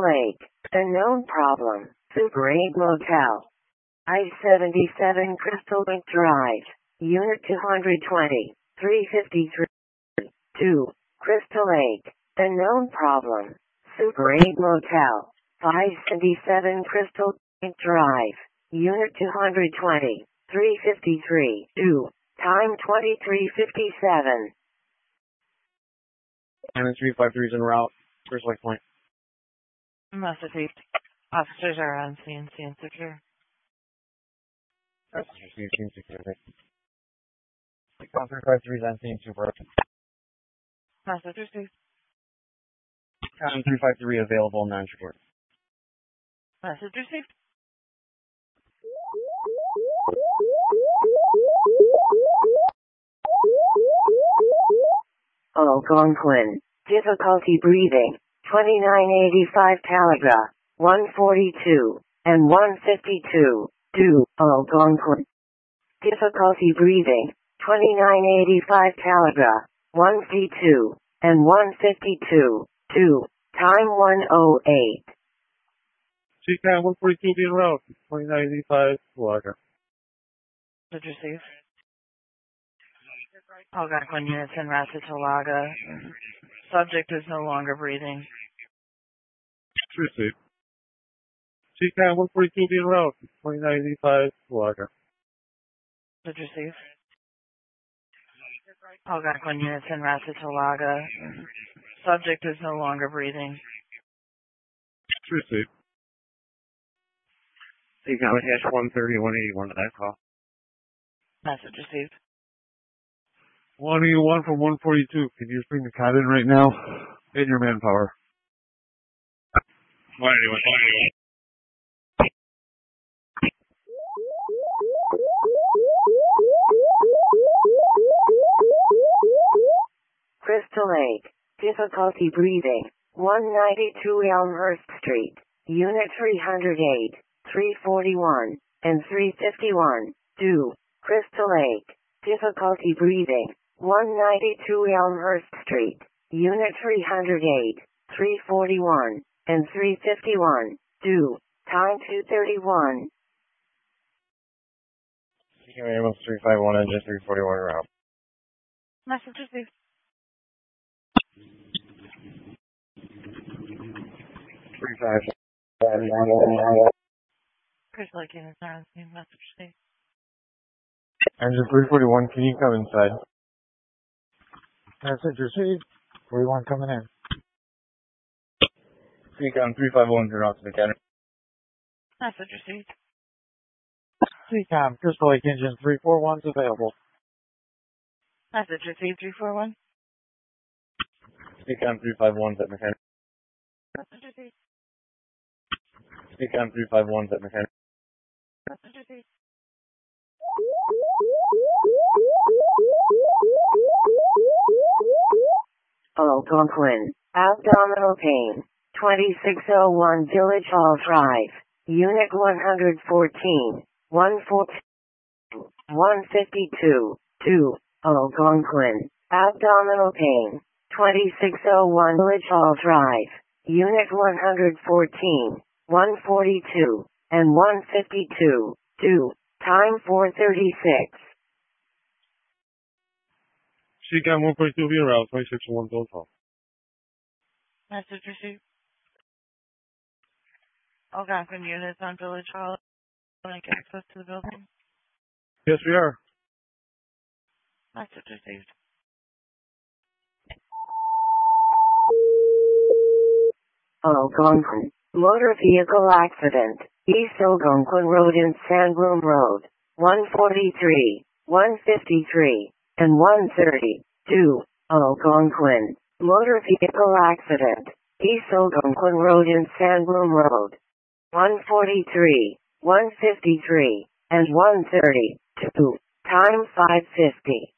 Crystal Lake, unknown problem, Super 8 Motel. I-77 Crystal Lake Drive, Unit 220, 353, 2, Crystal Lake, unknown problem, Super 8 Motel. 577 Crystal Lake Drive, Unit 220, 353, 2, time 23:57. Diamond 353 is en route. First Lake Point. Message. Officers are on scene secure. That's scene security. 353 is on scene super. Message received. Diamond 353 available non-support. Message received. Algonquin, difficulty breathing, 2985 Talaga, 142, and 152, 2, Algonquin. Difficulty breathing, 2985 Talaga, 152, and 152, 2, time 108. CCAM 142 being route, 2985 Talaga. Message received. Algonquin units en route to Talaga. Subject is no longer breathing. Received. CCAM 142 being route, 2985 Talaga. Message received. Algonquin units en route to Talaga. Subject is no longer breathing. Received. CCAM hash 130, 181 to that call. Message received. 181 from 142. Can you just bring the cot in right now? And your manpower. 181. Crystal Lake, difficulty breathing, 192 Elmhurst Street, Unit 308, 341, and 351, 2, Crystal Lake, difficulty breathing, 192 Elmhurst Street, Unit 308, 341, and 351, 2, time 2:31. CCAM ambulance 351, engine 341 route. Message received. 357. Crystal Lake units are on scene. Message received. Engine 341, can you come inside? Message received. 41 coming in. CCAM 351 is en route to the counter. Message received. CCOM, Crystal Lake Engine 341 is available. Message received 341. CCAM 351 is at mechanic. Message received. CCAM 351 is at mechanic. Message received. Algonquin, abdominal pain, 2601 Village Hall Drive, Unit 114, 152, 2, Algonquin, abdominal pain, 2601 Village Hall Drive, Unit 114, 142, and 152, 2, time 4:36. CCAM 142 being route, 2601 Village Hall. Message received. Algonquin units on Village Hall. Like access to the building. Yes, we are. Message received. Algonquin, motor vehicle accident, East Algonquin Road and Sandbroom Road, 143, 153, and 130, 2, Algonquin, motor vehicle accident, East Algonquin Road and Sandbroom Road, 143, 153, and 130, 2, time 5:50.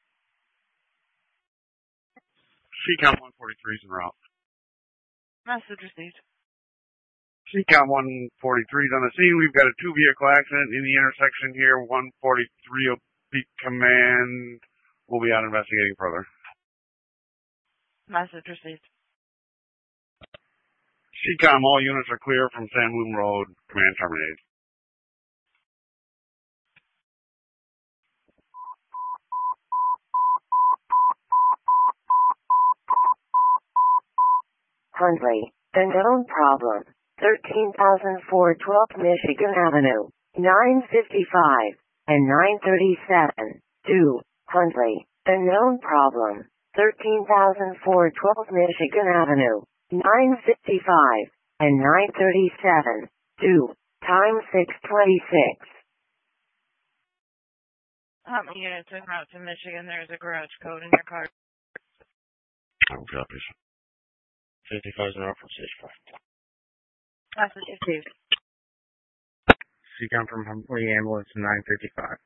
CCAM 143 is en route. Message received. CCAM 143 is on the scene. We've got a two-vehicle accident in the intersection here. 143 will be command. We'll be out investigating further. Message received. CCOM, all units are clear from Sandbloom Road. Command terminated. Huntley, the known problem. 13,412 Michigan Avenue, 955 and 937. 2. Huntley, the known problem. 13,412 Michigan Avenue, 955 and 937. 2. Time 6:26. Huntley units en route to Michigan. There's a garage code in your car. Oh, copies. 55 is an from stage 5. Message received. CCOM from Huntley Ambulance 955.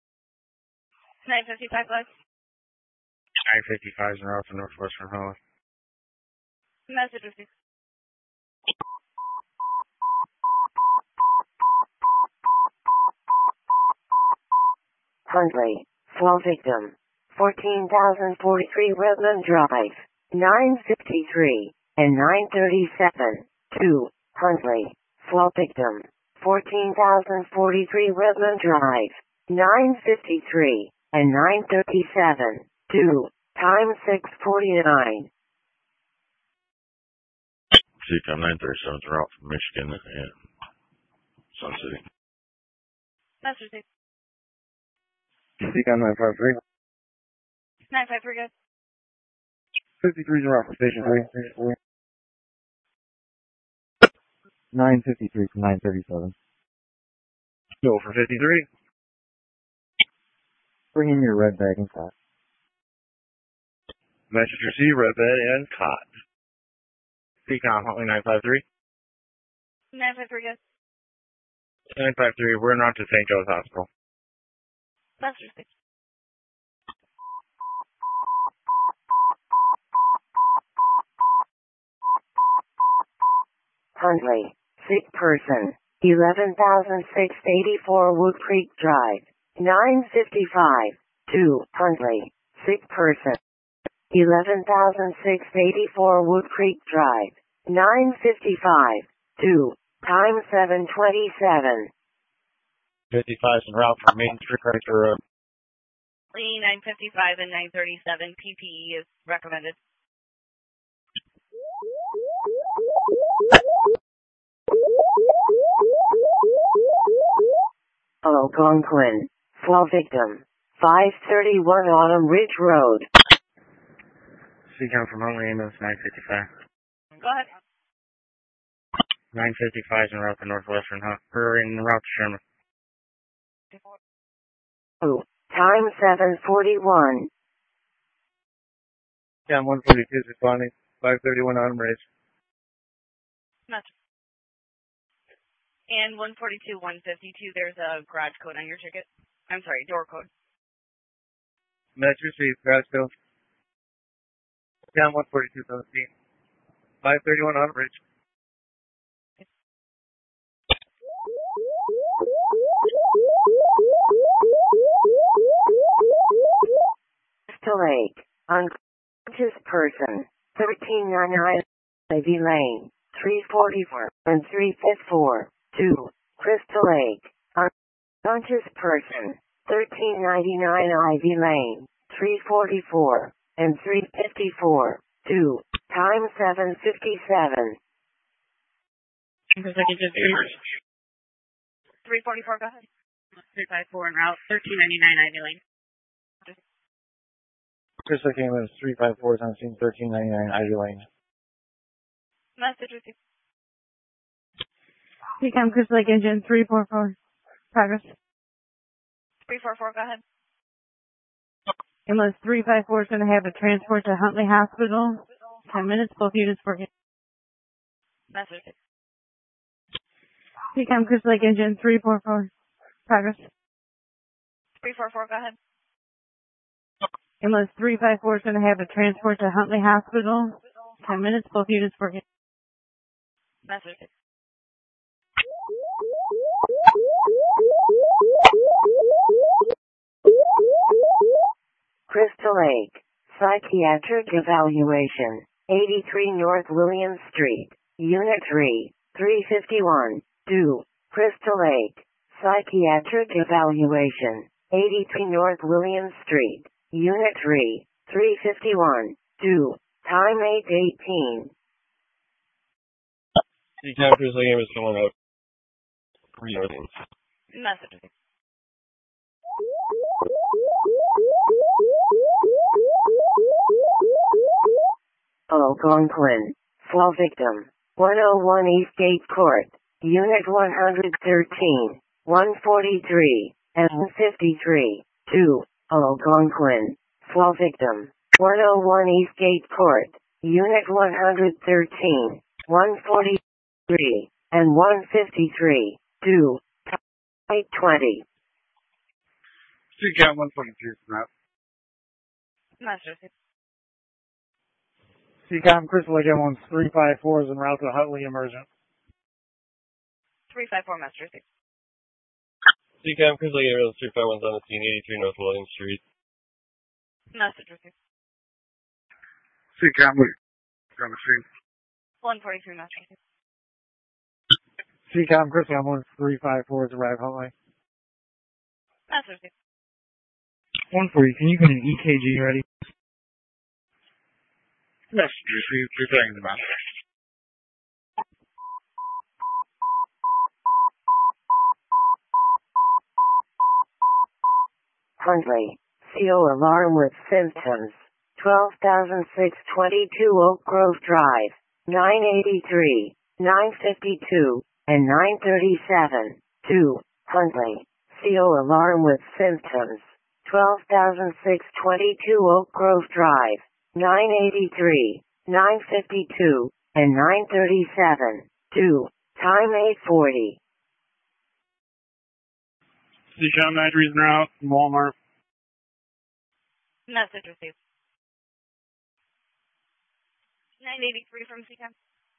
955 live. 955 is an from Northwestern Highway. Message received. Huntley, fall victim. 14,043 Redland Drive, 953 and 937. 2. Huntley, fall victim. 14,043 Redland Drive, 953 and 937. 2. Time 6:49. CCOM 937 is en route from Michigan and Sun City. Message received. CCOM 953. 953 good. 53 is en route from Station 3. 953 from 937. Go for 53. Bring in your red bag and cot. Message received, red bed and cot. CCOM Huntley 953. 953 good. 953, we're not to St. Joe's Hospital. Message received. Huntley, sick person. 11,684 Wood Creek Drive, 955. 2. Huntley, sick person. 11,684 Wood Creek Drive, 955. 2. Time 7:27. 55 is en route from Main Street Chrysler Road. Lee 955 and 937. PPE is recommended. Algonquin, fall victim. 531 Autumn Ridge Road. CCOM from Huntley Ambulance 955. Go ahead. 955 is en route to Northwestern Highway. We're en route to Sherman. 2. Time 7:41. CCOM 142 is responding. 531 Autumn Ridge. Message. And 142, 152, there's a garage code on your ticket. I'm sorry, door code. Message received. Grassville. CCOM 142 is on the scene. 531 Autumn Ridge. Crystal Lake, unconscious person. 1399 Ivy Lane, 344 and 354. 2. Crystal Lake, unconscious person. 1399 Ivy Lane, 344 and 354. 2. Time 7:57. 344, go ahead. 354 en route, 1399 Ivy Lane. Crystal Lake Ambulance 354 is on scene 1399 Ivy Lane. Message received. CCOM Crystal Lake Engine 344. Progress. 344, go ahead. Ambulance 354 is going to have a transport to Huntley Hospital. 10 minutes, both units working. Message received. CCOM Crystal Lake Engine 344. Progress. 344, go ahead. Ambulance 354 is going to have a transport to Huntley Hospital. 10 minutes, both units working. Message received. Crystal Lake, psychiatric evaluation. 83 North William Street, Unit 3, 351, 2, Crystal Lake, Psychiatric Evaluation, 83 North William Street, Unit 3, 351, 2, time 8:18. CCAM Crystal Game is filling out 3 million. Message received. Algonquin, fall victim, 101 Eastgate Court, Unit 113, 143, and 153, 2, Algonquin, fall victim, 101 Eastgate Court, Unit 113, 143, and 153, 2, 820. CCAM 122 snap. Message received. CCAM Crystal Lake M1 354 is en route to Hutley Emergent. 354 message received. CCAM Crystal Game is 351 on the scene, 83 North William Street. Message received. CCAM, we on the scene. 143 message received. CCAM Crystal M1 354 is arrived Hutley. Message received. 140, can you get an EKG ready? Message received. Preparing the map. Huntley, CO alarm with symptoms, 12,622 Oak Grove Drive, 983, 952, and 937, 2, Huntley, CO alarm with symptoms, 12,622 Oak Grove Drive, 983, 952, and 937, 2, time 840. CCAM 93 is en route from Walmart. Message received. 983 from CCAM.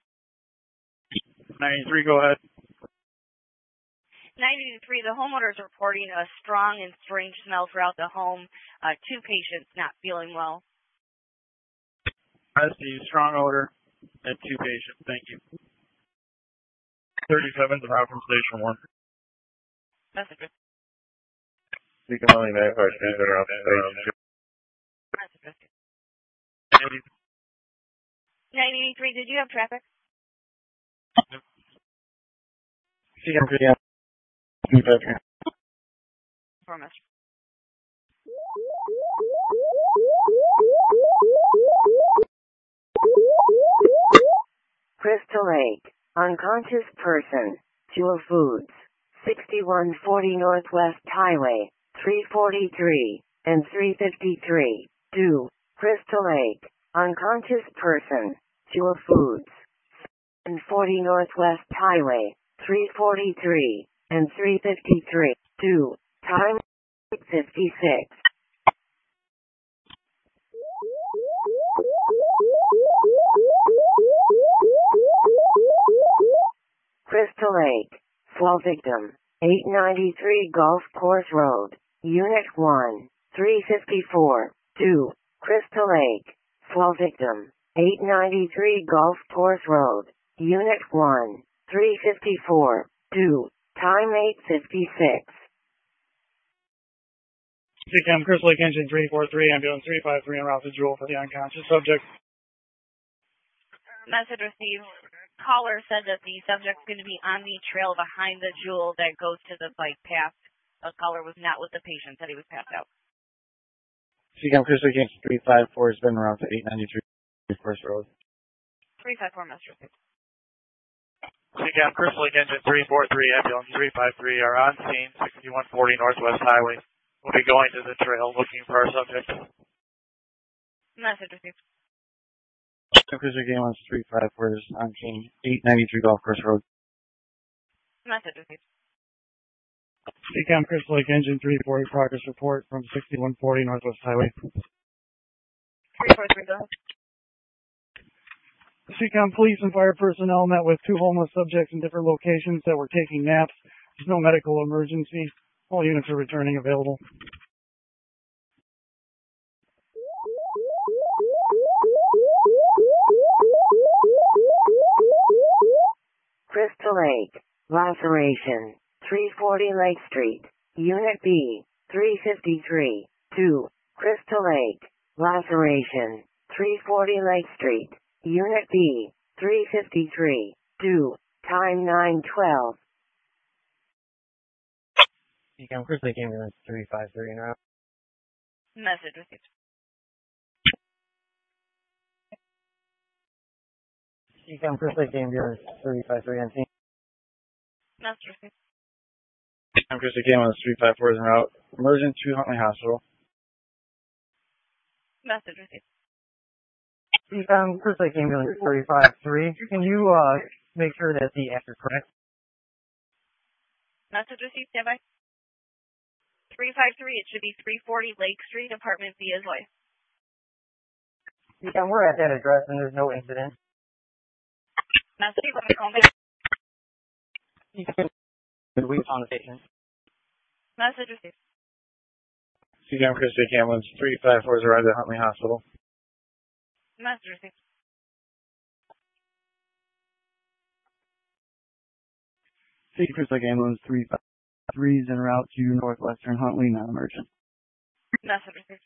93, go ahead. 983, the homeowner is reporting a strong and strange smell throughout the home. 2 patients not feeling well. I see strong odor and 2 patients. Thank you. 37 is en route from Station 1. Message received. CCAM only 95 streets en route to Station 2. Message received. 983, did you have traffic? CCAM Crystal 353. For message. Crystal Lake, unconscious person, Jewel Foods, 6140 Northwest Highway, 343, and 353, 2, Crystal Lake, unconscious person, Jewel Foods, 6140 Northwest Highway, 343, and 353, 2, time 56. Crystal Lake, fall victim, 893 Golf Course Road, Unit 1, 354, 2, Crystal Lake, fall victim, 893 Golf Course Road, Unit 1, 354, 2, time 856. CCAM Crystal Lake Engine 343, ambulance 353 en route to Jewel for the unconscious subject. Message received. Caller said that the subject's going to be on the trail behind the Jewel that goes to the bike path. The caller was not with the patient, said he was passed out. CCAM Crystal Lake Engine 354 has been around to 893 First Road. 354 message received. CCAM Crystal Lake Engine 343, ambulance 353 are on scene, 6140 Northwest Highway. We'll be going to the trail looking for our subject. Message received. Crystal Lake Engine 354 is on scene, 893 Golf Course Road. Message received. CCAM Crystal Lake Engine 340 progress report from 6140 Northwest Highway. 343, go ahead. CCAM police and fire personnel met with 2 homeless subjects in different locations that were taking naps. There's no medical emergency. All units are returning available. Lake, laceration, 340 Lake Street, Unit B, 353, 2, Crystal Lake, laceration, 340 Lake Street, Unit B, 353, 2, time 9:12. Ecom Crystal Lake Ambulance 353 en route. Message received. Ecom Crystal Lake Ambulance 353 on scene. Message received. I'm Chris Ambulance 354 is en route. Emergent to Huntley Hospital. Message received. Ecom Crystal Lake Ambulance 353. Can you make sure that the actor is correct? Message received. Stand by. 353. It should be 340 Lake Street, apartment B as well. Ecom, we're at that address and there's no incident. Message received. We found the patient. Message received. CCAM Chris Ambulance 354 is arrived at Huntley Hospital. Message received. City Chris Ambulance 353 is en route to Northwestern Huntley, non-emergent. Message received.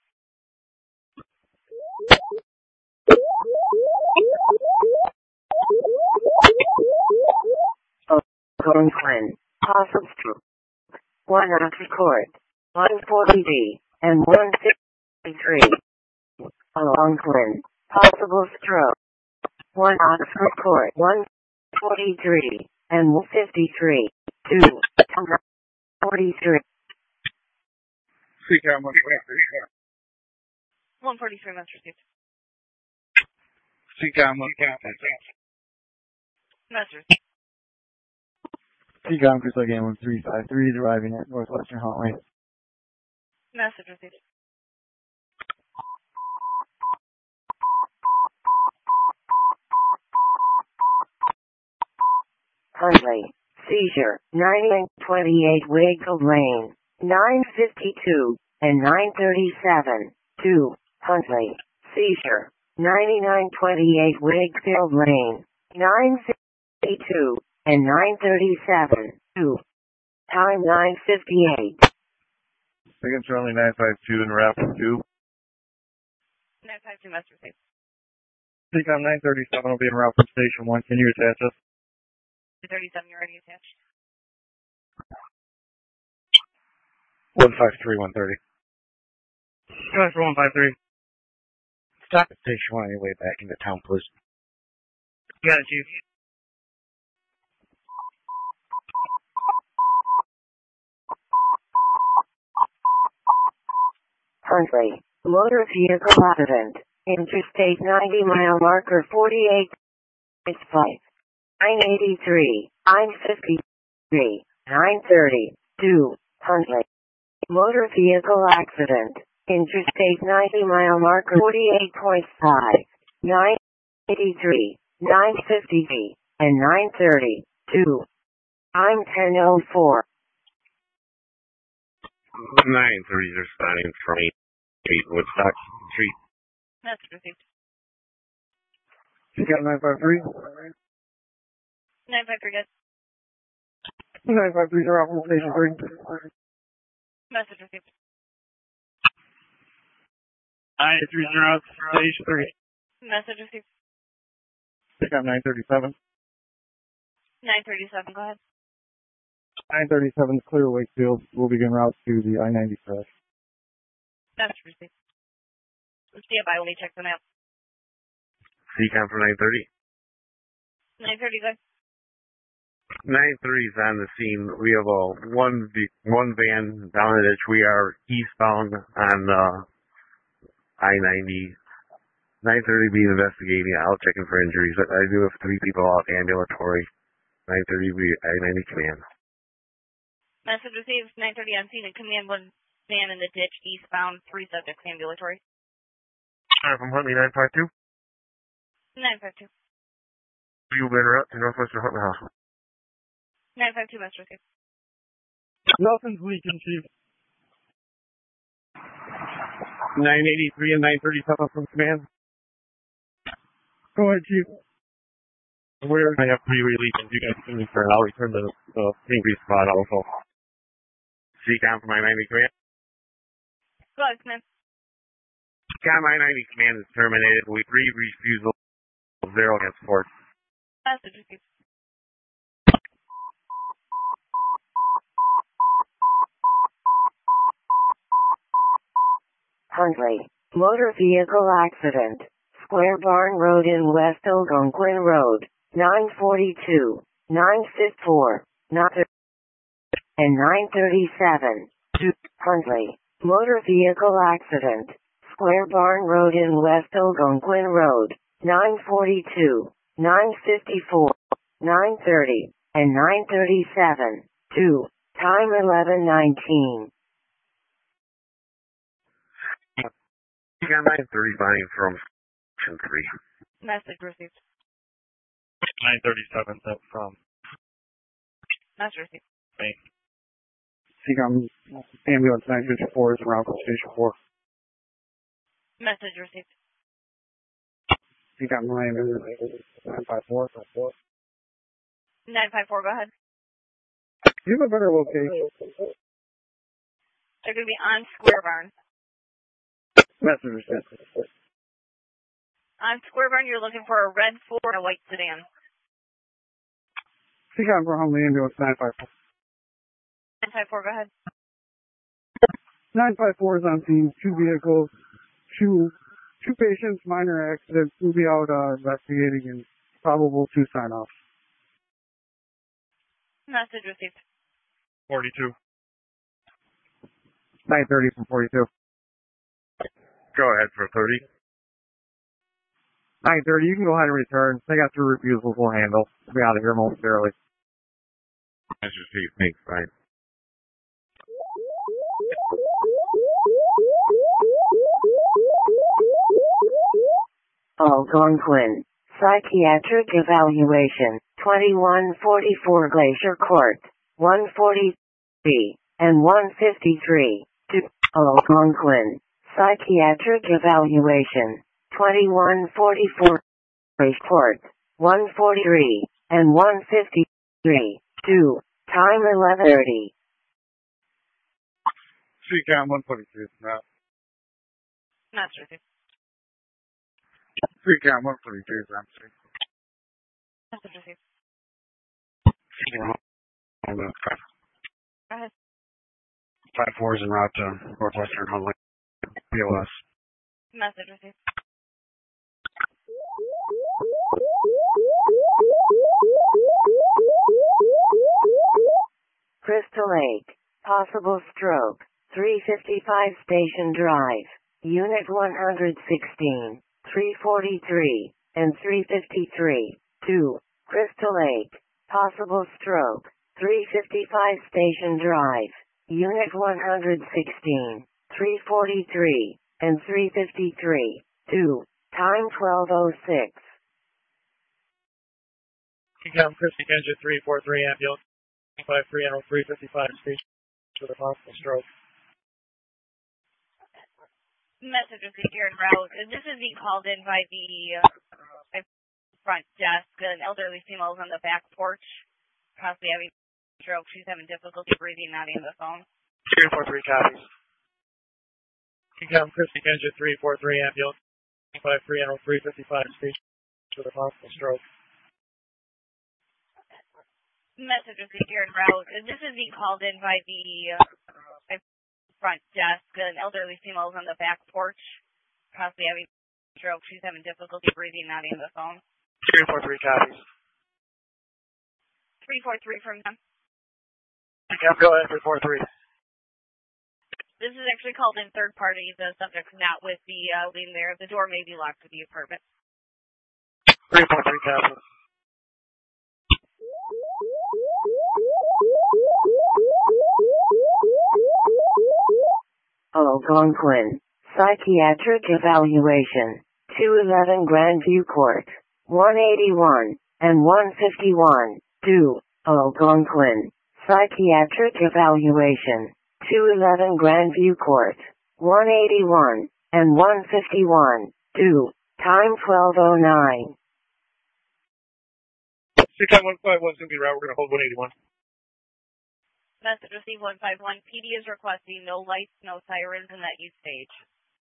Quinn, possible stroke. 1 Oxford Court, 140D, and 163. Along Quinn, possible stroke. 1 Oxford Court, 143, and 153. 2, 43. CCAM 143. Message received. CCAM Message received. CCAM Chris Ambulance 353 is arriving at Northwestern Huntley. Message received. Huntley, seizure, 928 Wakefield Lane, 952, and 937. 2, Huntley, seizure, 9928 Wakefield Lane, 952, and 937. 2, time 9:58. Against Charlie 952 and route 2. 952. Message received. CCAM 937 will be en route from Station 1. Can you attach us? 237. You're already attached. 153, 130. Go ahead for 153. Stop at Station 1 on your way back into town, please. Got it, Chief. Huntley, motor vehicle accident, Interstate 90 mile marker 48, 5, 983, 953, 930, 2, Huntley, motor vehicle accident, Interstate 90 mile marker 48.5, 983, 953, and 930, 2, I'm 10:04. 930 responding from 8 Woodstock Street. Message received. CCAM 953. 953. Good. 953 is en route from Station 3. Message received. 930 out Station 3. Message received. CCAM 937. 937. Go ahead. 937 is clear Wakefield. We'll begin route to the I-90 crash. Message received. Stand by. Let me check the map. CCAM for 930. 930. Good. 930 is on the scene. We have one van down the ditch. We are eastbound on I-90. 930 being investigating, out checking for injuries. I do have 3 people out ambulatory. 930 be I-90 command. Message received. 930 on scene and command 1 van in the ditch eastbound. 3 subjects ambulatory. From Huntley 952. 952. You better up to Northwestern Huntley Hospital. 952. Message received. Nothing's leaking, Chief. 983 and 937 from command. Go ahead, Chief. Where I have pre-release, you guys can return. I'll return the angry spot also. CCOM for my 90 command. Go ahead, Command. CCOM, my 90 command is terminated. We refusal 0 transport. Message received. Huntley. Motor vehicle accident. Square Barn Road in West Algonquin Road. 942, 954, and 937. To Huntley. Motor vehicle accident. Square Barn Road in West Algonquin Road. 942, 954, 930, and 937. To time 11:19. CCOM 935 from Section 3. Message received. 937 sent from Message received. me. CCOM ambulance 954 is around from Station 4. Message received. CCOM ambulance 954. 954, go ahead. Do you have a better location? They're going to be on Square Barn. Message received. On Square Barn, you're looking for a red Ford and a white sedan. CCOM for Huntley ambulance 954. 954, go ahead. 954 is on scene. Two vehicles, two patients, minor accidents. We'll be out investigating and probable 2 sign-offs. Message received. 42. 930 from 42. Go ahead for 30. 930, you can go ahead and return. They got 2 refusals we'll handle. We'll be out of here momentarily. That's received. Thanks. Bye. Algonquin. Psychiatric evaluation. 2144 Glacier Court. 143 and 153. To Algonquin. Psychiatric evaluation. 2144 Glacier Court. 143 and 153. To time 11:30. CCOM 142 is not. Message received. CCOM 142 is not. Message received. Hold on. Go ahead. 54 is en route to Northwestern Huntley. POS. Message received. Crystal Lake. Possible stroke. 355 Station Drive. Unit 116, 343, and 353. To Crystal Lake. Possible stroke. 355 Station Drive. Unit 116, 343, and 353. To time 12:06. CCOM Christie Engine 343 ambulance 53 and 355 station with a possible stroke. Message received here en route. This is being called in by the front desk. An elderly female is on the back porch, possibly having a stroke. She's having difficulty breathing, not in the phone. 343 copies. CCOM Christie Engine 343 ambulance 53 and 355 station with a possible stroke. Message received here en route. This is being called in by the front desk. An elderly female is on the back porch, possibly having a stroke. She's having difficulty breathing, not in the phone. 343 copies. 343 from them. CCOM, go ahead, 343. This is actually called in third party. The subject's not with the lead there. The door may be locked to the apartment. 343 copies. Algonquin. Psychiatric evaluation. 211 Grandview Court. 181 and 151. To Algonquin. Psychiatric evaluation. 211 Grandview Court. 181 and 151. To time 12:09. CCOM 151 Simply route, we're going to hold 181. Message received 151. PD is requesting no lights, no sirens in that use stage.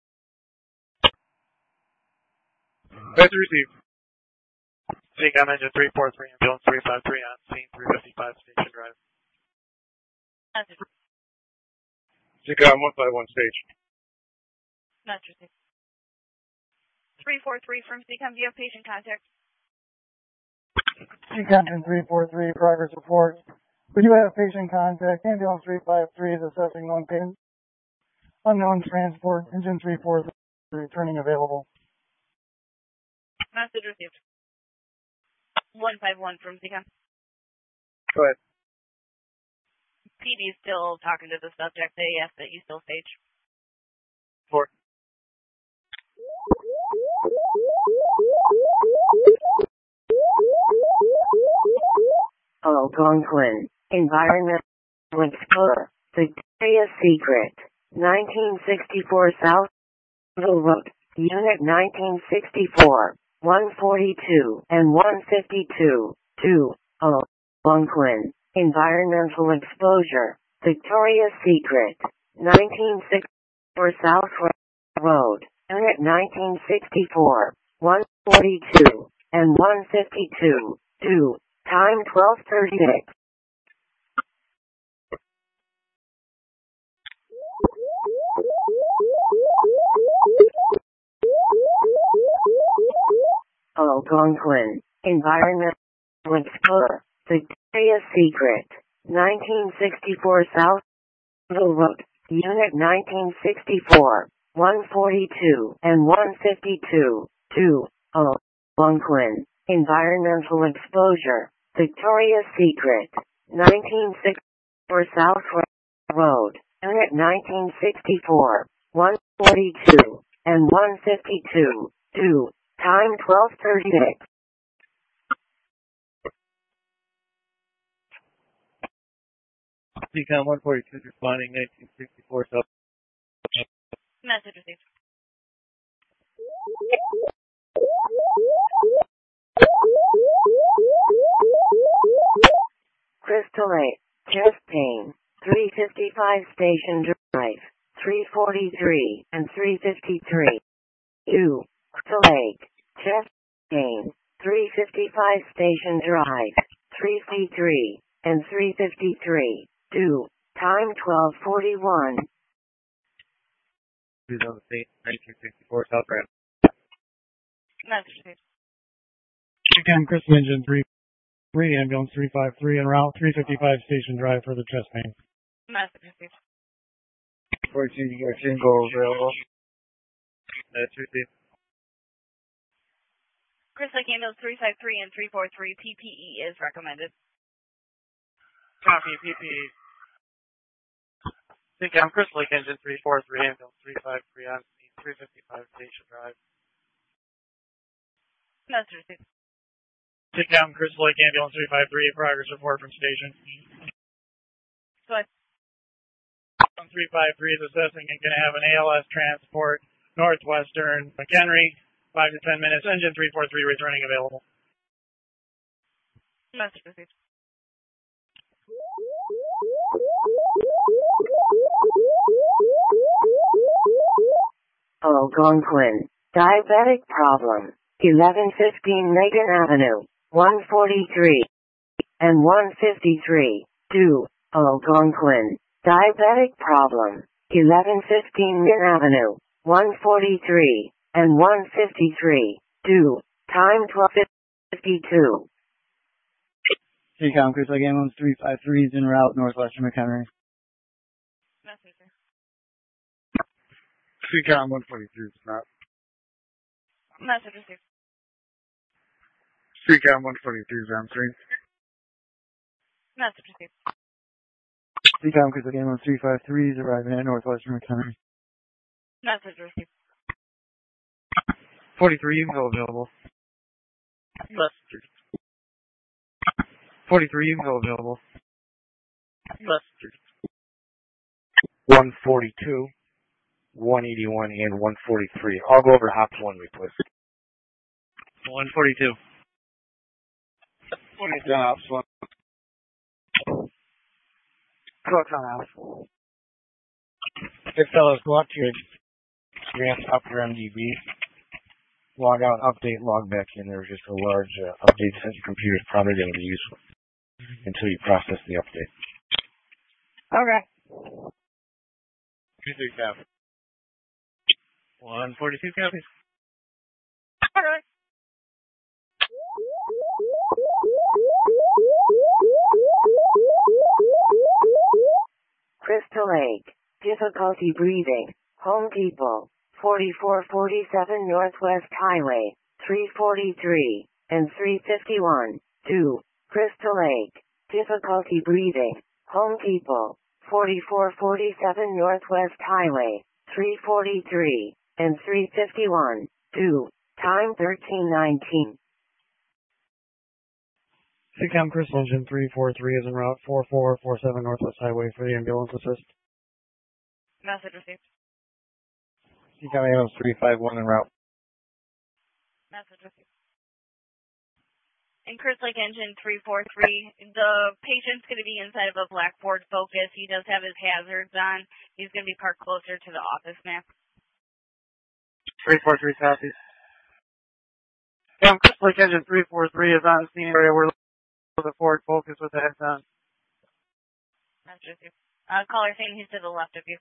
Message received. CCOM engine 343, ambulance 353 on scene, 355 Station Drive. Message. CCOM 151 stage. Message received. 343 from CCOM, do you have patient contact? Captain 343, progress report. We do have patient contact. Ambulance 353 is assessing unknown transport. Engine 343 returning available. Message received. 151 from CCOM. Go ahead. PD is still talking to the subject. They ask that you still stage. 4. Algonquin, Environmental Explorer, Victoria's Secret, 1964 South Road, Unit 1964, 142 and 152, 2, Algonquin, Environmental Exposure, Victoria's Secret, 1964 South Road, Unit 1964, 142 and 152, 2, time 12:36. Algonquin, Environmental Explorer, Victoria's Secret, 1964 South Road, Unit 1964, 142 and 152, 2, Algonquin, Environmental Exposure, Victoria's Secret, 1964 South Road, Unit 1964, 142 and 152, 2, time 12:36. CCOM 142 responding 1964 South. Message received. Crystal Lake, chest pain, 355 Station Drive, 343 and 353. 2, Crystal Lake, chest pain, 355 Station Drive, 353 and 353. 2, time 12:41. Who's on the scene? 1964 South Ramp. Message received. Again, Crystal Engine 3, ambulance 353 en route, 355 Station Drive for the chest pain. Message received. 42, you got single available. That's received. Chris Lake Ambulance 353 and 343, PPE is recommended. Copy, PPE. CCOM Chris Lake engine 343, ambulance 353 on scene, 355 Station Drive. Message received. CCOM Chris Lake ambulance 353, progress report from station. Go ahead. 353 is assessing and going to have an ALS transport, Northwestern, McHenry, 5 to 10 minutes, engine 343 returning available. Message received. Algonquin, diabetic problem, 1115 Megan Avenue, 143 and 153, 2, Algonquin, diabetic problem, 1115 Megan Avenue, 143 and 153, 2, time 12:52. CCOM Chris Lake Ambulance 353 is en route, Northwestern McHenry. Message received. CCOM 143 is not. Message received. CCOM 143 is answering. Message received. CCOM Chris Lake Ambulance 353 is arriving at Northwestern McHenry. Message received. 43 info available. Message. 43 info available. Message. 142, 181, and 143. I'll go over hop 1 real quick. 142. 20 off. Cook's on off. Hey fellas, go out to your advanced upper MDB, log out, update, log back in. There's just a large update that your computer's probably going to be useful until you process the update. Okay. 23 cap. 142 copies. Alright. Crystal Lake. Difficulty breathing. Home Depot. 4447 Northwest Highway. 343 and 351. 2. Crystal Lake. Difficulty breathing. Home Depot. 4447 Northwest Highway. 343 and 351. 2. Time 13:19. CCOM Crystal Engine 343 is en route 4447 Northwest Highway for the ambulance assist. Message received. CCOM ambulance 351 en route. Message received. In Crystal Lake Engine 343, the patient's going to be inside of a black Ford Focus. He does have his hazards on. He's going to be parked closer to the office map. 343 copies. Yeah, Crystal Lake Engine 343 is on scene area. We're the Ford Focus with the heads on. Message received. Caller saying he's to the left of you.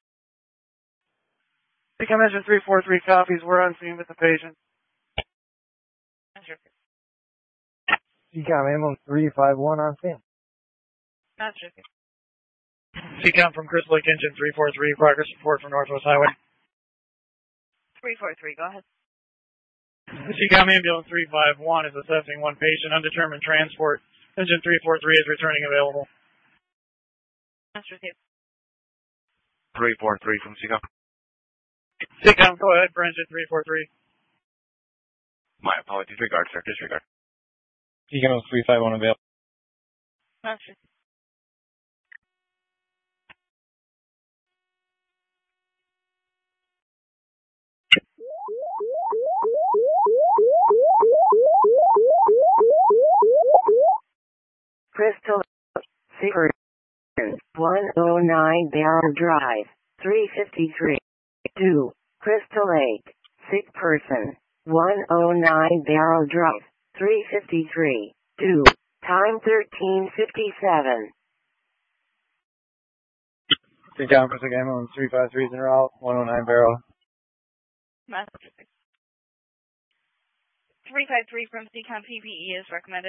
CCOM Engine 343 copies. We're on scene with the patient. Message received. CCOM ambulance 351 on scene. Message received. CCOM from Crystal Lake Engine 343, progress report from Northwest Highway. 343, go ahead. CCOM ambulance 351 is assessing one patient, undetermined transport. Engine 343 is returning available. Message received. 343 from CCOM. CCOM, go ahead for engine 343. My apologies. Disregard, sir. Disregard. CCOM 351 available. Message received. Crystal Lake. 109 Barrel Drive. 353. 2. Crystal Lake. Sick person. 109 Barrel Drive. 353. 2. Time 13:57. CCOM Crystal Lake ambulance 353 is en route. 109 Barrel. Message received. 353 from CCOM PPE is recommended.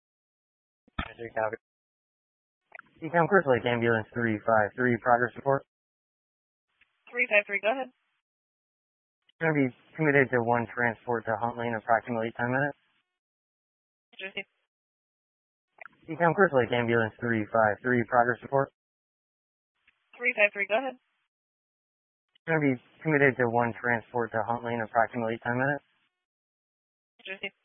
CCOM Crystal Lake ambulance 353 progress report. 353, go ahead. Going to be committed to one transport to Huntley in approximately 10 minutes. Message received. CCOM Crystal Lake ambulance 353 progress report. 353, go ahead. Going to be committed to one transport to Huntley in approximately 10 minutes. Message received.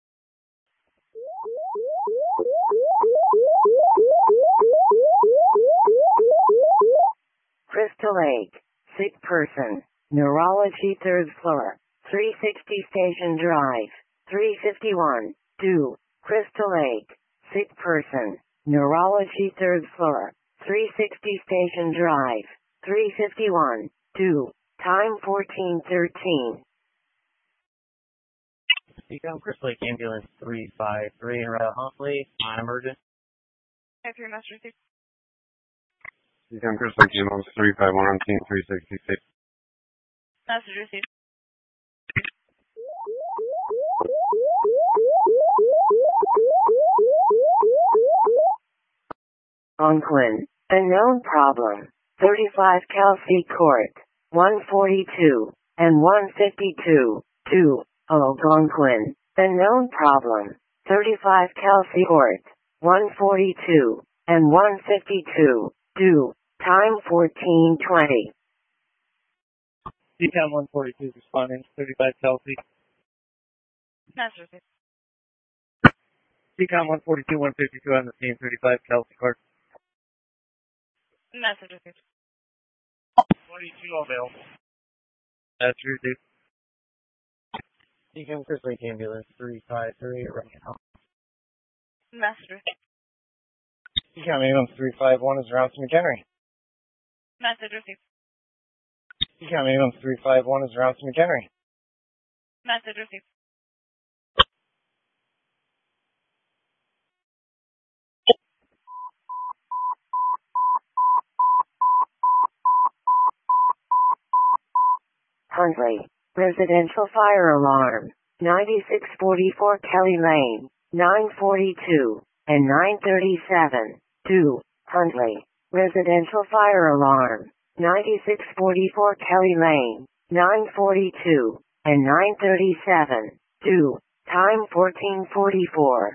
Crystal Lake. Sick person. Neurology 3rd floor. 360 Station Drive. 351. 2. Crystal Lake. Sick person. Neurology 3rd floor. 360 Station Drive. 351. 2. Time 14:13. CCOM Crystal Lake ambulance 353 en route to Huntley on emergent. 353, message received. CCOM Crystal Lake ambulance 351 on scene 366. Message received. Algonquin. Unknown problem. 35 Kelsey Court. 142 and 152. 2. Algonquin. Unknown problem. 35 Kelsey Court. 142 and 152. 2. Time 14:20. CCOM 142 is responding, 35 Kelsey. Message received. CCOM 142, 152 on the scene, 35 Kelsey Court. Message received. 42 available. That's received. CCOM Crystal Lake ambulance 353 right now. Message received. Ecom ambulance 351 is around to McHenry. Message received. Ecom ambulance 351 is around to McHenry. Message received. Huntley. Residential fire alarm. 9644 Kelly Lane. 942 and 937. 2. Huntley. Residential fire alarm. 9644 Kelly Lane. 942 and 937. 2. Time 1444.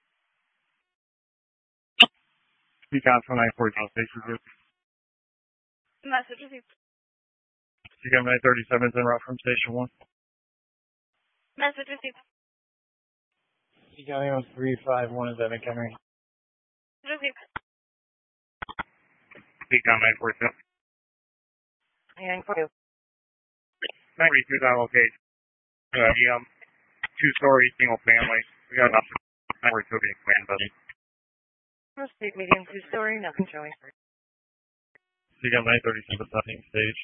Ecom from 942 Station Group. Message received. Ecom 937 is en route from Station 1. Message received. Ecom ambulance 351 is at McHenry. Received. Ecom 942. And for you. 942 on location. Two-story single family. We got enough 942 being planned, buddy. State medium 2-story, nothing showing. Ecom 937 nothing stage.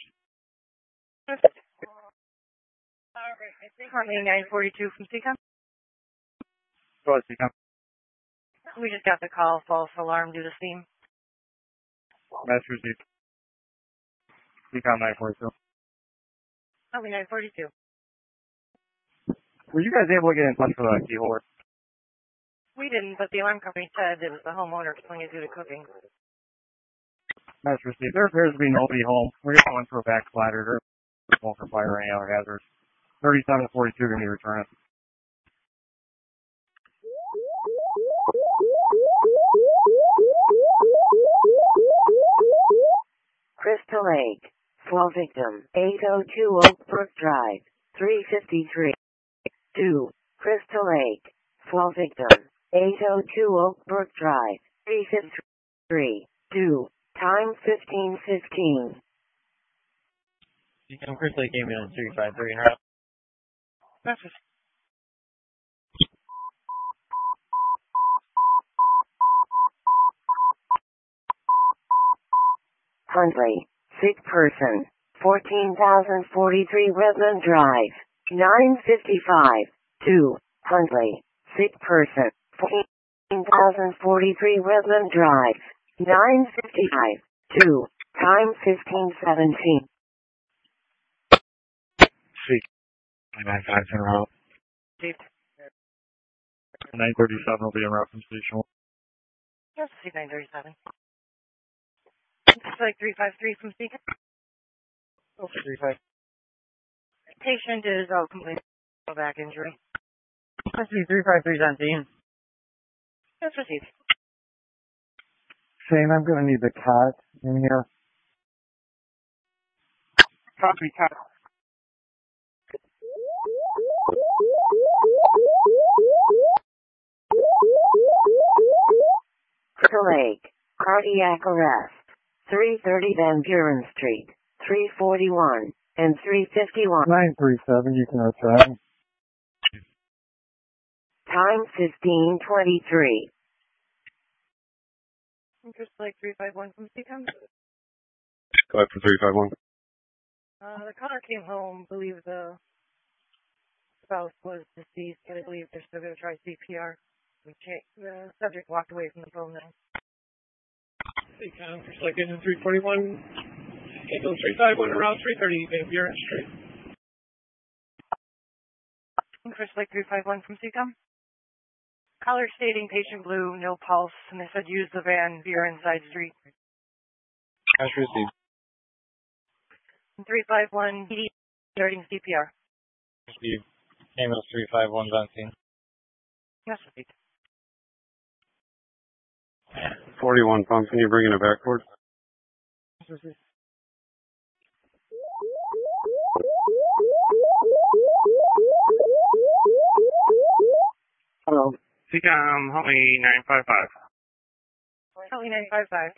Alright, I think Currently 942 from CCOM. Go ahead, Ecom. We just got the call, false alarm due to steam. Message received. Ecom 942. Currently 942. Were you guys able to get in touch with the keyhole? We didn't, but the alarm company said it was the homeowner pulling it due to cooking. Message received. There appears to be nobody home. We're just going for a backsplatter. There's no for fire or any other hazards. 3742 going to be returning. Crystal Lake. Fall victim. 802 Oak Brook Drive. 353. 2. Crystal Lake. Fall victim. 802 Oak Brook Drive. 353. 2. Time 15:15. Ecom Crystal Lake ambulance 353 en route. Message. Huntley. Sick person. 14,043 Redland Drive. 955. 2. Huntley. Sick person. 14,043 Redland Drive. 955. 2. Time 15:17. Seek. 995 en route. 937 will be en route from Station 1. Yes, C937. It's like 353 from CCOM. 35. Patient is complete back injury. SC353 is on scene. Yes, received. Shane, I'm going to need the cot in here. Copy, copy. Crystal Lake. Cardiac arrest. 330 Van Buren Street. 341 and 351. 937, you can return. Time 15:23. Just like 351 from CCOM. Go ahead for 351. The caller came home, believe the spouse was deceased, but I believe they're still going to try CPR. The subject walked away from the phone now. CCOM, Crystal Lake engine 341, ambulance 351 around 330 Van Buren Street. Crystal Lake 351 from CCOM. Caller stating patient blue, no pulse, and they said use the Van Buren side street. As received. 351 PD starting CPR. Received. Ambulance 351 is on scene. Yes, received. 41 pump, can you bring it back forward? Yes, received. Hello. CCOM, help me 955. Only 955.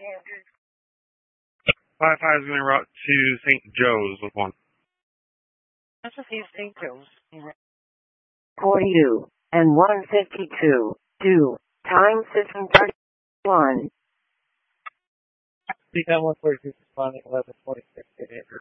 55 is going to route to St. Joe's with one. Let's just use St. Joe's. 42 and 152. 2. Time 15:31. Decon 142 responding 1126 St. Andrews.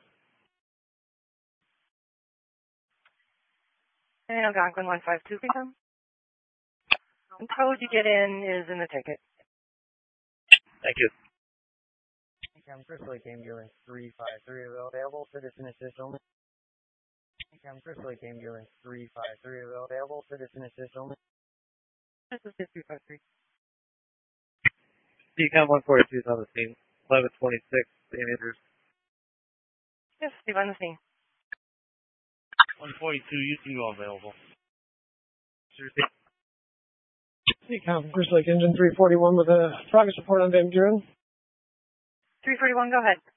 And Algonquin 152 Decon. The code you get in is in the ticket. Thank you. Decon Crystal Lake Ambulance 353 available. Citizen assist only. Decon Crystal Lake Ambulance 353 available. Citizen assist only. This is 353. Decon 142 is on the scene. 1126 St. Andrews. Yes, Steve on the scene. 142 UTO available. Decon Crystal Lake Engine 341 with a progress report on Van Buren. 341, go ahead.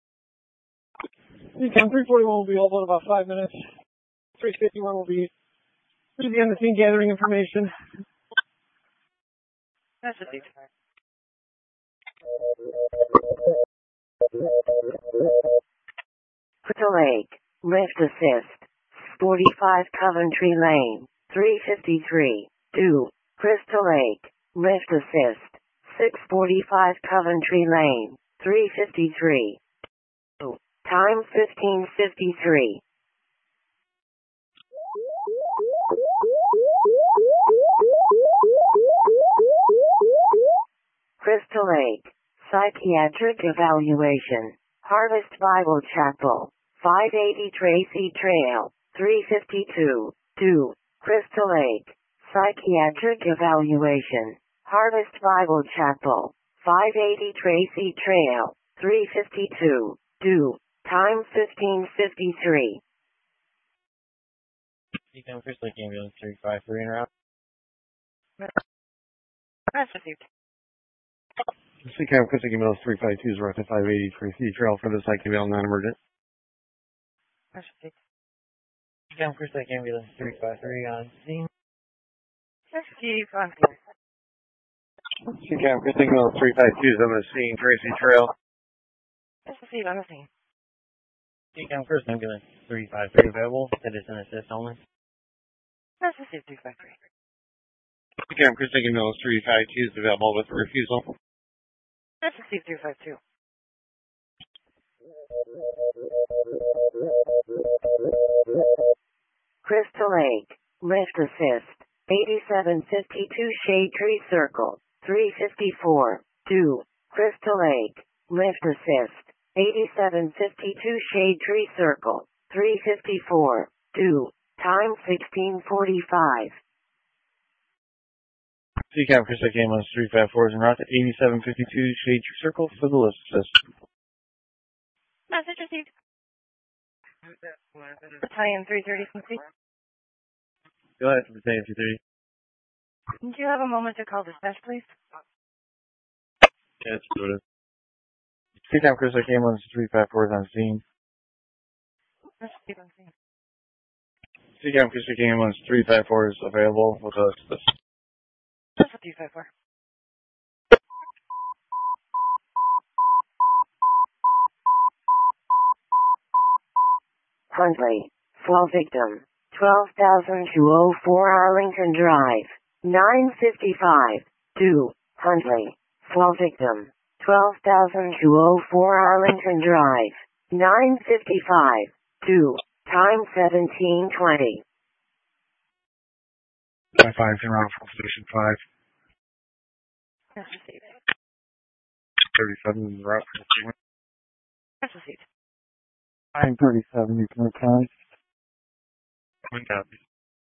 Decon 341 will be over in about 5 minutes. 351 will be on the scene gathering information. That's it, Steve. Crystal Lake, lift assist. 45 Coventry Lane, 353. 2. Crystal Lake, lift assist. 645 Coventry Lane, 353. 2. Time 15:53. Crystal Lake, psychiatric evaluation. Harvest Bible Chapel, 580 Tracy Trail, 352. 2. Crystal Lake, psychiatric evaluation. Harvest Bible Chapel, 580 Tracy Trail, 352. 2. Time 15:53. Decon Crystal Lake Ambulance 353 en route. That's received. Decon Crystal Lake Ambulance 352 is route to 580 Tracy Trail for the psych eval non-emergent. That's received. Decon Crystal Lake Ambulance 353 on scene. That's Steve on scene. Decon Crystal Lake Ambulance 352 is on the scene Tracy Trail. That's Steve on the scene. Decon Crystal Ambulance 353 available. Citizen assist only. That's Steve 353. Decon Crystal Lake Ambulance 352 is available with refusal. That's Steve 352. Crystal Lake, lift assist. 8752 Shade Tree Circle, 354. 2. Crystal Lake, lift assist. 8752 Shade Tree Circle, 354. 2. Time 16:45. Decon Crystal Lake Ambulance 354 is en route to 8752 Shade Tree Circle for the lift assist. Message received. Battalion 330 from C. Go ahead, Battalion 230. Do you have a moment to call dispatch, please? Yeah, it's good. Decon Crystal Lake Ambulance 354 is on scene. That's Steve on scene. Decon Crystal Lake Ambulance 354 is available with us. That's Steve 54. Huntley, fall victim. 12,204 Arlington Drive, 9:55. 2. Huntley, fall victim. 12,204 Arlington Drive, 9:55. 2. Time 17:20. 5 en route from Station 5. That's received. 37 en route from Station 1. That's received. Time 37, you can reply. 1 copy.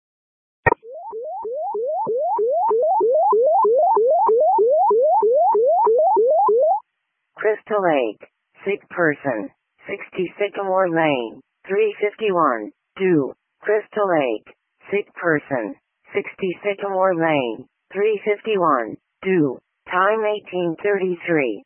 Crystal Lake, sick person. 60 Sycamore Lane, 351. 2. Crystal Lake, sick person. 60 Sycamore Lane, 351. 2. Time 18:33.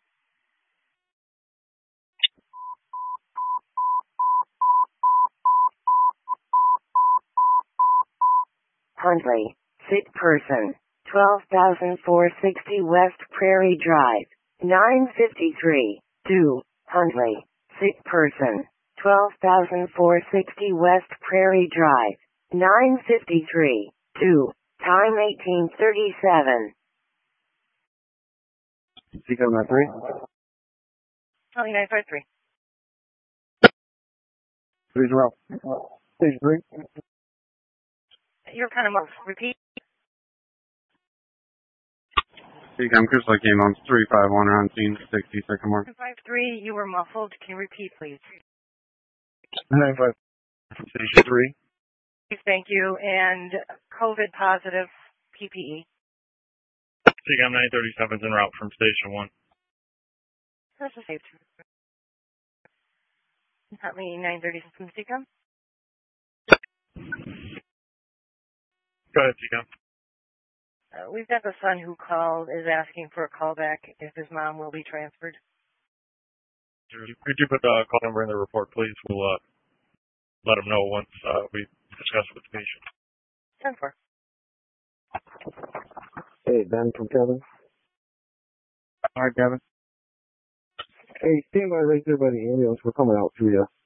Huntley, sick person. 12,460 West Prairie Drive, 9:53. 2. Huntley, sick person. 12,460 West Prairie Drive, 9:53. 2. Time 18:37. Seacom 93. Huntley 953. Please route. Station 3. You're kind of muffled. Repeat. Seacom Crystal Lake came home 351 on scene 60 Sycamore. 953, you were muffled. Can you repeat, please? 95. Station 3. Thank you. And COVID positive PPE. Seacom 937 is en route from Station 1. That's a safe. Huntley 930 from Seacom. Go ahead, Seacom. We've got the son who called is asking for a callback if his mom will be transferred. Could you put the call number in the report, please? We'll let him know once we discuss with the patient. 10-4. Hey, Ben from Kevin. Hi, Kevin. Hey, stand by right there by the ambulance. We're coming out to you.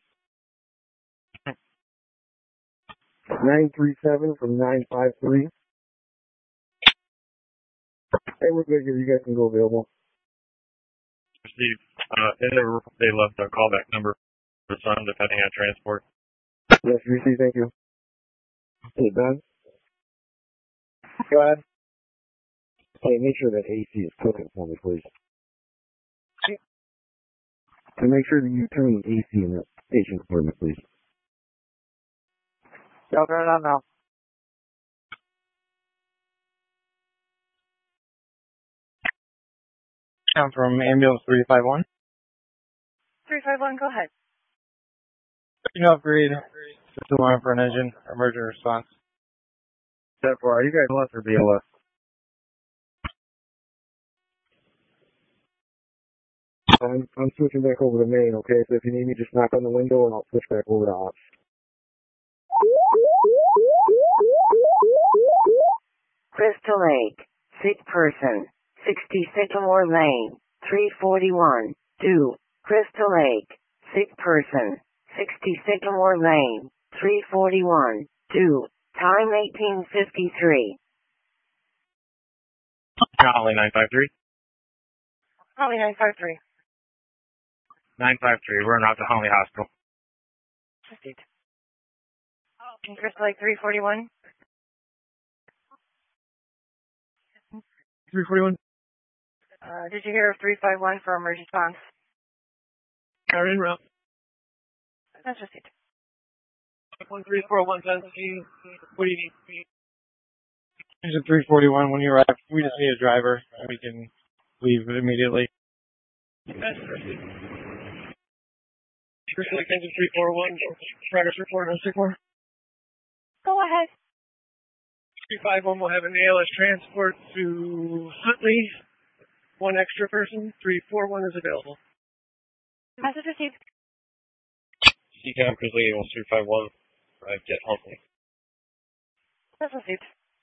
937 from 953. Hey, we're good here. You guys can go available. Steve, in the report, they left a callback number for the son depending on transport. Yes, UC, thank you. Hey, Ben. Go ahead. Hey, make sure that AC is cooking for me, please. And make sure that you turn the AC in the station compartment, please. I'll turn it on now. I'm from ambulance 351. 351, go ahead. Upgrade. System line for an engine. Emergency response. Step 4, are you guys LS or BLS? I'm switching back over to main, okay? So if you need me, just knock on the window and I'll switch back over to ops. Crystal Lake, sick person, 60 Sycamore Lane, 341, 2. Crystal Lake, sick person, 60 Sycamore Lane, 341, 2. Time 1853. Holly 953. Huntley 953. 953. We're en route to Holly Hospital. Received. Crystal Lake 341. 341. Did you hear of 351 for emergency response? Are en route. That's received. 1341 10. What do you need? Engine 341. When you arrive, we just need a driver. We can leave immediately. Crystal Lake engine 341. Progress report on Sycamore. Go ahead. 351 will have an ALS transport to Huntley. One extra person. 341 is available. Message received. Seacom Crystal Lake 351. Arrived at Huntley. That's received.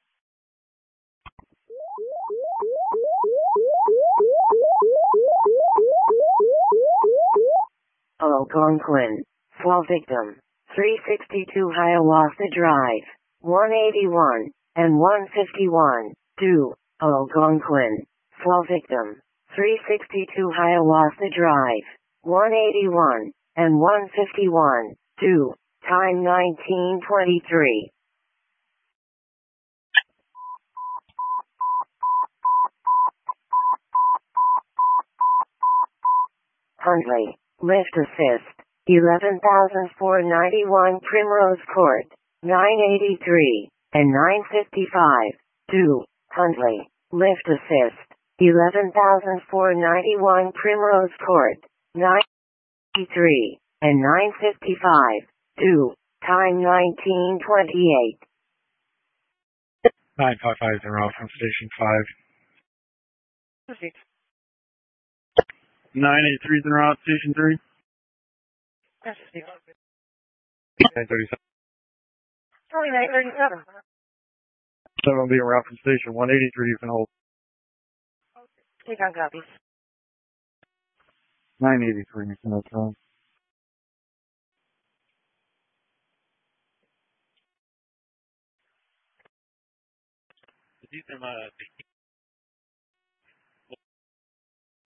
Algonquin, fall victim, 362 Hiawatha Drive, 181, and 151, 2. Algonquin, fall victim, 362 Hiawatha Drive, 181, and 151, 2. Time 1923. Huntley, lift assist, 11,491 Primrose Court, 983, and 955, 2. Huntley, lift assist, 11,491 Primrose Court, 983, and 955, 2. Time 1928. 955 is en route from Station 5. Received. 983 is en route, Station 3. That's received. 937. Huntley 937. 7 will be en route from station 183. You can hold. Take on copies. 983, you can hold. These are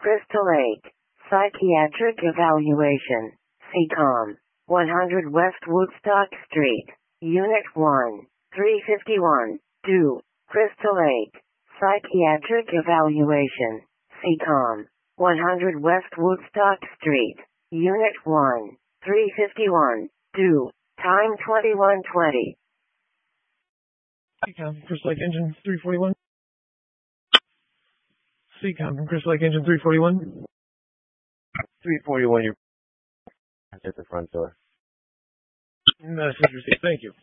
Crystal Lake, Psychiatric Evaluation, CCOM, 100 West Woodstock Street, Unit 1, 351, 2, Crystal Lake, Psychiatric Evaluation, CCOM, 100 West Woodstock Street, Unit 1, 351, 2, time 21:20. CCOM, Crystal Lake Engine 341. CCOM from Crystal Lake Engine 341. 341, you're at the front door. Message received. Thank you.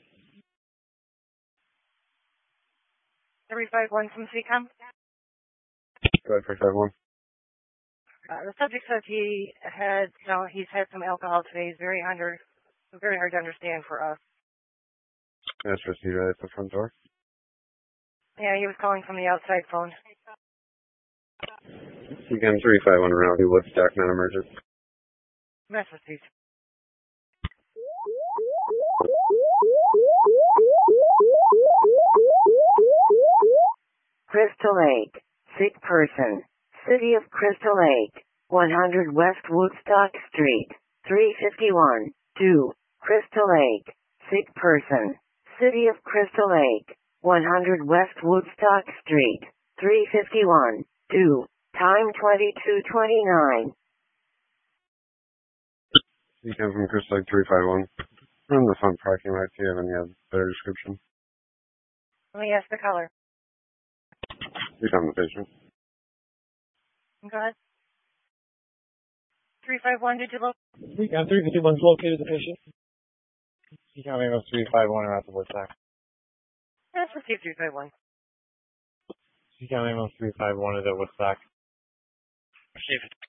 351 from CCOM. Go ahead, 351. The subject says he's had some alcohol today. He's very hard to understand for us. That's received at the front door. Yeah, he was calling from the outside phone. CCOM 351 around Woodstock, non-emergent. Message received. Crystal Lake, sick person, City of Crystal Lake, 100 West Woodstock Street, 351, 2, Crystal Lake, sick person, City of Crystal Lake, 100 West Woodstock Street, 351, 2, time 22:29. CCOM from Crystal Lake 351. From the front parking lot, do you have any better description? Let me ask the caller. CCOM the patient. Go ahead. 351, did you look? CCOM 351's located the patient. CCOM Amos 351 around the Woodstock. That's received 351. CCOM Amos 351 is at Woodstock. Received.